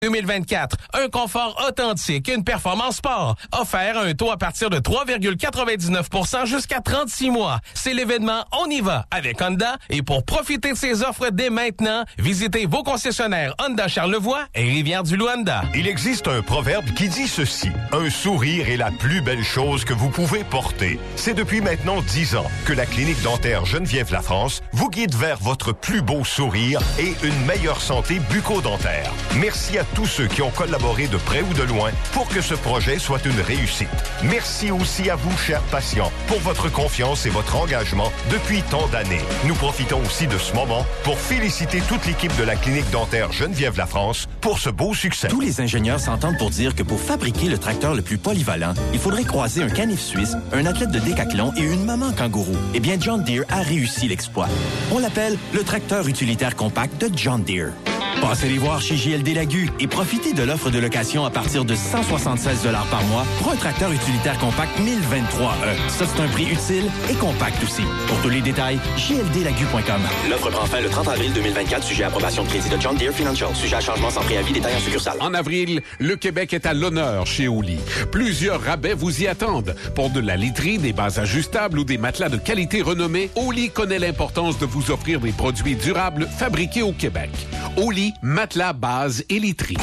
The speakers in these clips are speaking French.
2024, un confort authentique, une performance sport. Offert à un taux à partir de 3,99% jusqu'à 36 mois. C'est l'événement On y va avec Honda. Et pour profiter de ces offres dès maintenant, visitez vos concessionnaires Honda Charlevoix et Rivière-du-Loup Honda. Il existe un proverbe qui dit ceci. Un sourire est la plus belle chose que vous pouvez porter. C'est depuis maintenant 10 ans que la clinique dentaire Geneviève Lafrance vous guide vers votre plus beau sourire et une meilleure santé bucco-dentaire. Merci à tous ceux qui ont collaboré de près ou de loin pour que ce projet soit une réussite. Merci aussi à vous, chers patients, pour votre confiance et votre engagement depuis tant d'années. Nous profitons aussi de ce moment pour féliciter toute l'équipe de la clinique dentaire Geneviève Lafrance pour ce beau succès. Tous les ingénieurs s'entendent pour dire que pour fabriquer le tracteur le plus polyvalent, il faudrait croiser un canif suisse, un athlète de décathlon et une maman kangourou. Eh bien, John Deere a réussi l'exploit. On l'appelle le tracteur utilitaire compact de John Deere. Passez les voir chez JLD Lagu et profitez de l'offre de location à partir de 176 $ par mois pour un tracteur utilitaire compact 1023E. Ça, c'est un prix utile et compact aussi. Pour tous les détails, jldlagu.com. L'offre prend fin le 30 avril 2024, sujet à approbation de crédit de John Deere Financial. Sujet à changement sans préavis, détail en succursale. En avril, le Québec est à l'honneur chez Oli. Plusieurs rabais vous y attendent. Pour de la literie, des bases ajustables ou des matelas de qualité renommée, Oli connaît l'importance de vous offrir des produits durables fabriqués au Québec. Oli, matelas, base et literie.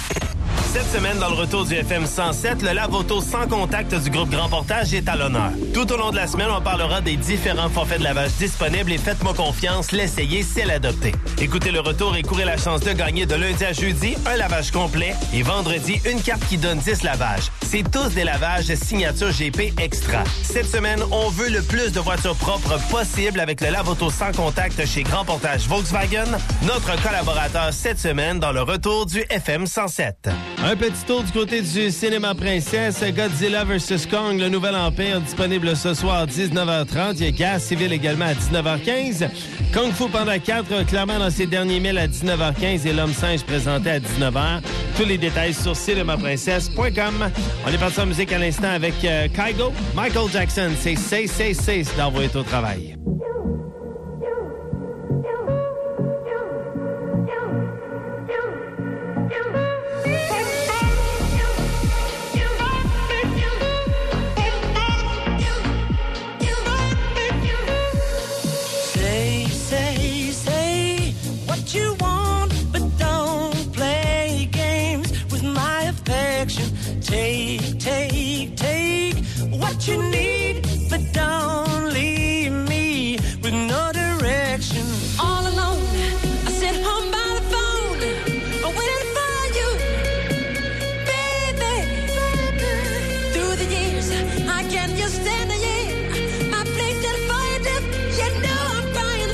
Cette semaine, dans le retour du FM 107, le lave-auto sans contact du groupe Grand Portage est à l'honneur. Tout au long de la semaine, on parlera des différents forfaits de lavage disponibles et faites-moi confiance, l'essayer, c'est l'adopter. Écoutez le retour et courez la chance de gagner de lundi à jeudi un lavage complet et vendredi une carte qui donne 10 lavages. C'est tous des lavages signature GP Extra. Cette semaine, on veut le plus de voitures propres possible avec le lave-auto sans contact chez Grand Portage Volkswagen, notre collaborateur cette semaine dans le retour du FM 107. Un petit tour du côté du cinéma Princesse. Godzilla vs. Kong, le nouvel empire, disponible ce soir à 19h30. Il y a Guerre civile également à 19h15. Kung Fu Panda 4, clairement dans ses derniers milles à 19h15 et L'Homme singe présenté à 19h. Tous les détails sur cinémaprincesse.com. On est parti en musique à l'instant avec Kygo. Michael Jackson, c'est c'est d'envoyer au travail. You want, but don't play games with my affection. Take what you need, but don't leave me with no direction. All alone, I sit home by the phone, waiting for you, baby. Through the years, I can't just stand the year. I blinked and fired it, you know I'm crying.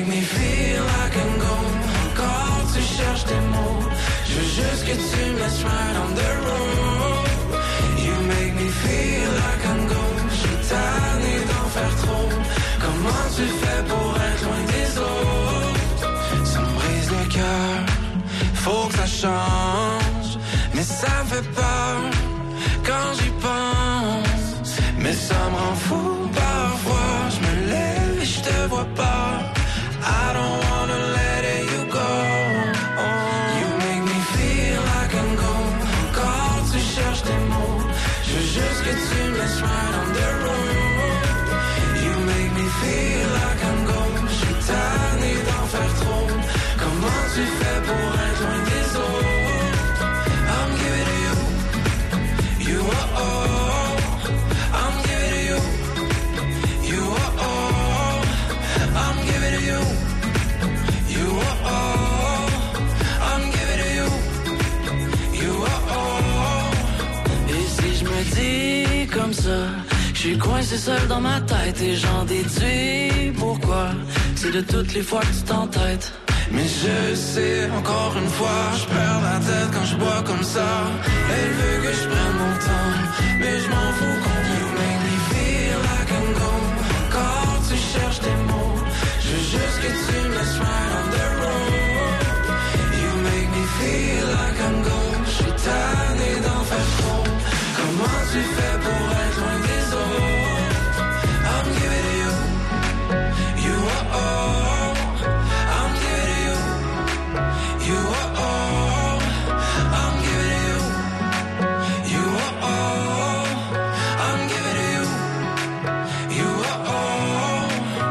make me feel like I'm gone. Encore tu cherches tes mots. Je veux juste que tu me laisses right on the road. You make me feel like I'm gone. J'suis tanné d'en faire trop. Comment tu fais pour être loin des autres? Ça me brise le cœur. Faut que ça change. Mais ça me fait peur quand j'y pense. Mais ça me rend fou parfois. Je me lève et je te vois pas. I don't wanna let you go. You make me feel like I'm gone. Encore tu cherches tes mots. Je veux juste que tu me laisses right on the road. You make me feel like I'm gone. J'suis tanné d'en faire trop. Comment tu fais pour être loin des autres? I'm giving to you. You are all. I'm giving to you. You are all. I'm giving to you. You are all. I'm giving to you. You are all. Et si je me dis comme ça, je suis coincé seul dans ma tête et j'en déduis pourquoi. C'est de toutes les fois que tu t'entêtes. Mais je sais, encore une fois, je perds la tête quand je bois comme ça. Elle veut que je prenne mon temps, mais je m'en fous quand you make me feel like I'm gone. Encore tu cherches tes mots, je veux juste que tu me laisses right on the road. You make me feel like I'm gone. Je suis tanné d'en faire trop. Comment tu fais pour être loin des autres? I'm giving to you. You are all. I'm giving to you. You are all. I'm giving to you. You are all. I'm giving to you. You are all.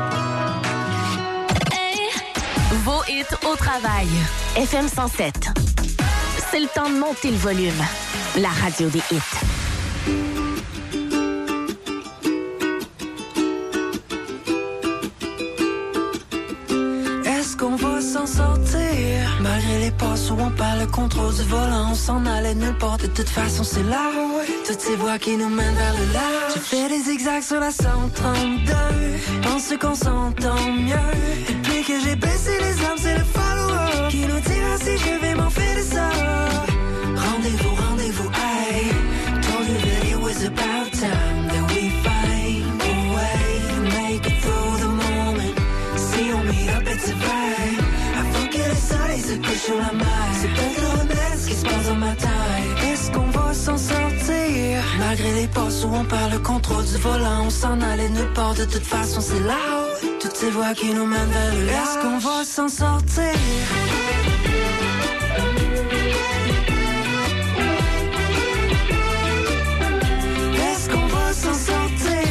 Hey, vos hits au travail. FM 107. C'est le temps de monter le volume. La radio des hits. Est-ce qu'on va s'en sortir? Malgré les passes où on perd le contrôle du volant, on s'en allait nulle part, de toute façon c'est là. Toutes ces voies qui nous mènent vers le large. Tu fais des zigzags sur la 132. Pense qu'on s'entend mieux. Depuis que j'ai baissé les armes, c'est le follow-up qui nous dira si je vais m'en faire de ça. Rendez-vous, rendez-vous, hey. Told you that it was about time that we find a way to make it through the moment. Si on meet up, it's a vibe. Avant que le soleil se couche sur la mer, c'est peut-être le remède qui se passe dans ma taille. Est-ce qu'on va s'en sortir? Malgré les passes où on perd le contrôle du volant, on s'en allait nulle part, de toute façon c'est loud. Toutes ces voies qui nous mènent vers le large. Est-ce qu'on va s'en sortir? Est-ce qu'on va s'en sortir?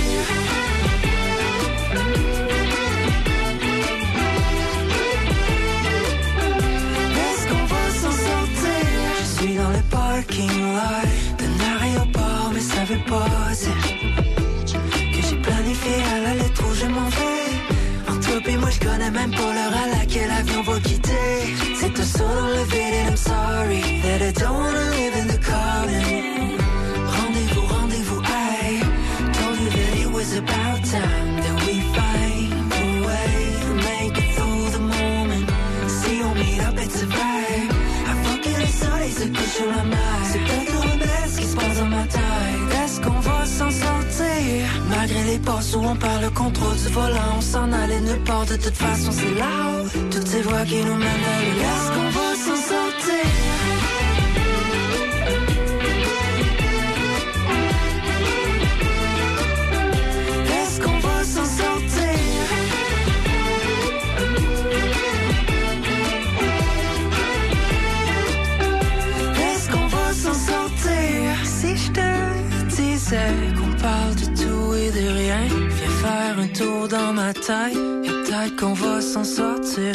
Est-ce qu'on va s'en sortir? Je suis dans le parking lot d'un aéroport, mais ça veut pas dire que j'ai planifié à la lettre où je m'en vais. Entre toi et moi, je connais même pas l'heure à laquelle l'avion va quitter. C'est un saut dans le vide and I'm sorry that I don't wanna live in the common. Rendez-vous, rendez-vous, hey. Told you that it was about time that we find a way to make it through the moment. Si on meet up, it's a vibe. Avant que le soleil se couche sur la mer, c'est peut-être le remède qui se passe dans ma taille. Est-ce qu'on va s'en sortir? Malgré les passes où on perd le contrôle du volant, on s'en allait nulle part, de toute façon c'est loud. Toutes ces voies qui nous mènent vers le large. Est-ce qu'on va s'en sortir? Est-ce qu'on va s'en sortir? Est-ce qu'on va s'en sortir? Si je te disais qu'on parle de tout et de rien, viens faire un tour dans ma taille et peut-être qu'on va s'en sortir.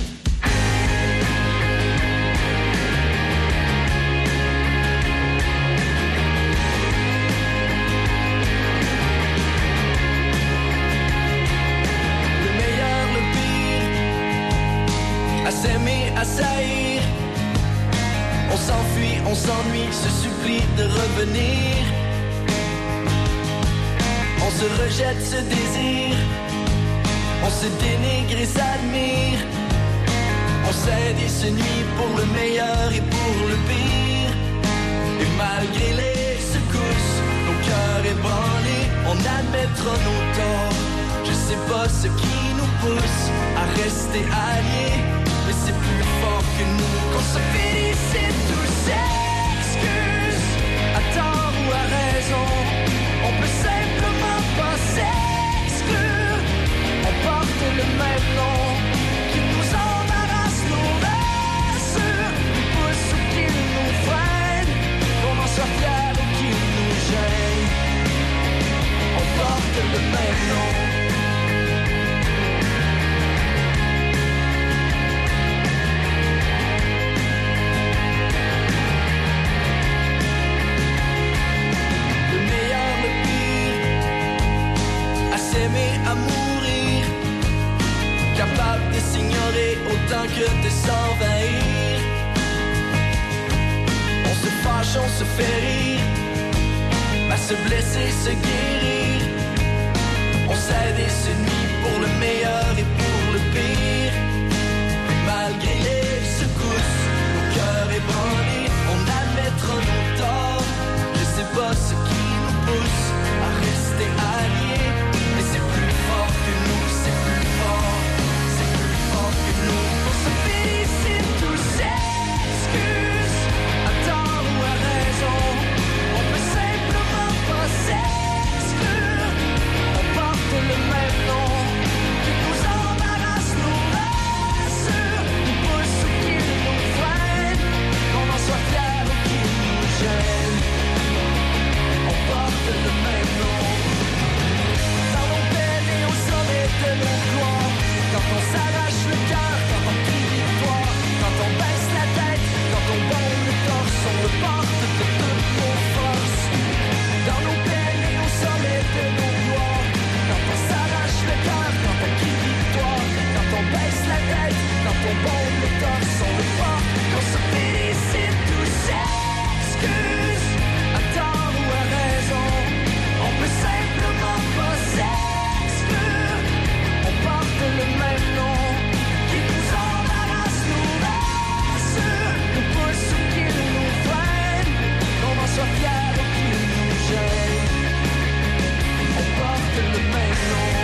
À s'aimer, à saillir. On s'enfuit, on s'ennuie, se supplie de revenir. On se rejette ce désir On se dénigre et s'admire. On s'aide et se nuit pour le meilleur et pour le pire. Et malgré les secousses, nos cœurs ébranlés, on admettra nos torts. Je sais pas ce qui nous pousse à rester alliés, mais c'est plus fort que nous qu'on se félicite tous. S'excuse, à tort ou à raison, on peut simplement pas s'exclure. On porte le même nom, qui nous embarrasse, nous rassure, nous pousse ou qui nous freine, qu'on en soit fier ou qui nous gêne. On porte le même nom. S'aimer à mourir, capable de s'ignorer autant que de s'envahir. On se fâche, on se fait rire, à se blesser, se guérir. On s'aide et se nuit pour le meilleur et pour le pire. Malgré les secousses, nos cœurs ébranlés, on admettra nos torts. Je sais pas ce qui nous pousse à rester alliés, mais c'est plus fort que nous, c'est plus fort que nous. On se félicite tous, s'excuse, à tort ou à raison. On peut simplement pas s'exclure. On porte le même nom, qui nous embarrasse, nous rassure, nous pousse ou qui nous freine, qu'on en soit fier ou qui nous gêne. On porte le même nom. De nos gloires, quand on s'arrache le cœur, quand on crie victoire, quand on baisse la tête, quand on bombe le torse, on le porte de toutes nos forces. Dans nos peines et au sommet de nos gloires, quand on s'arrache le cœur, quand on crie victoire, quand on baisse la tête, quand on bombe le torse, on le porte, qu'on se félicite tous, s'excuse, à tort ou à raison, on peut simplement pas s'exclure. Le même nom, qui nous embarrasse, nous rassure, nous pousse ou qui nous freine, qu'on en soit fier ou qui nous gêne. On porte le même nom.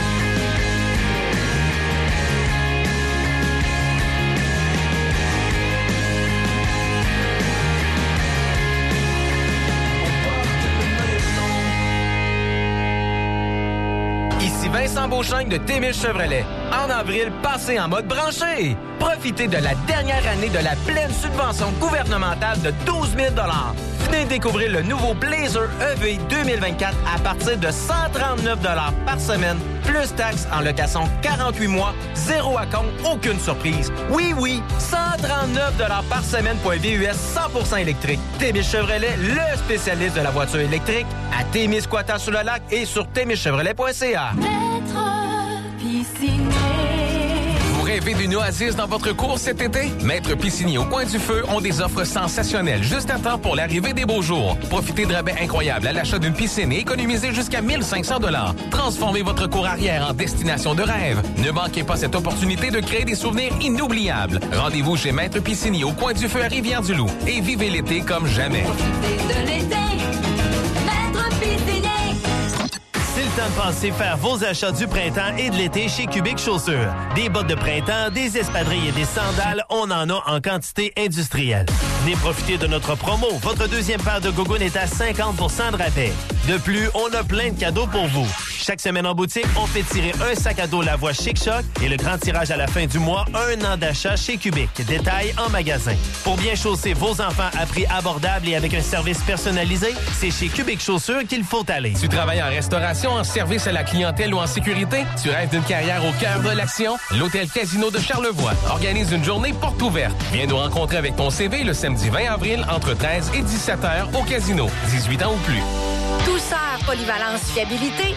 Ici Vincent Beauchesne de Témis Chevrolet. En avril, passez en mode branché. Profitez de la dernière année de la pleine subvention gouvernementale de 12 000 $. Venez découvrir le nouveau Blazer EV 2024 à partir de 139 $ par semaine, plus taxes en location 48 mois, zéro à compte, aucune surprise. Oui, 139 $ par semaine pour un VUS 100% électrique. Témis Chevrolet, le spécialiste de la voiture électrique, à Témis-Squatta-sur-le-Lac et sur témischevrolet.ca. Vous rêvez d'une oasis dans votre course cet été? Maître Piscinier au Coin du Feu ont des offres sensationnelles juste à temps pour l'arrivée des beaux jours. Profitez de rabais incroyables à l'achat d'une piscine et économisez jusqu'à 1 500 $. Transformez votre cour arrière en destination de rêve. Ne manquez pas cette opportunité de créer des souvenirs inoubliables. Rendez-vous chez Maître Piscinier au Coin du Feu à Rivière-du-Loup et vivez l'été comme jamais. Profitez de l'été, Maître Piscinier. C'est le temps de penser faire vos achats du printemps et de l'été chez Cubic Chaussures. Des bottes de printemps, des espadrilles et des sandales, on en a en quantité industrielle. Venez profiter de notre promo. Votre deuxième paire de gougounes est à 50 % de rabais. De plus, on a plein de cadeaux pour vous. Chaque semaine en boutique, on fait tirer un sac à dos Lavoie Chic Choc et le grand tirage à la fin du mois, 1 an d'achat chez Cubic. Détail en magasin. Pour bien chausser vos enfants à prix abordable et avec un service personnalisé, c'est chez Cubic Chaussures qu'il faut aller. Tu travailles en restauration, en service à la clientèle ou en sécurité? Tu rêves d'une carrière au cœur de l'action? L'Hôtel Casino de Charlevoix organise une journée porte ouverte. Viens nous rencontrer avec ton CV le samedi 20 avril entre 13 et 17 heures au Casino. 18 ans ou plus. Douceur, polyvalence, fiabilité,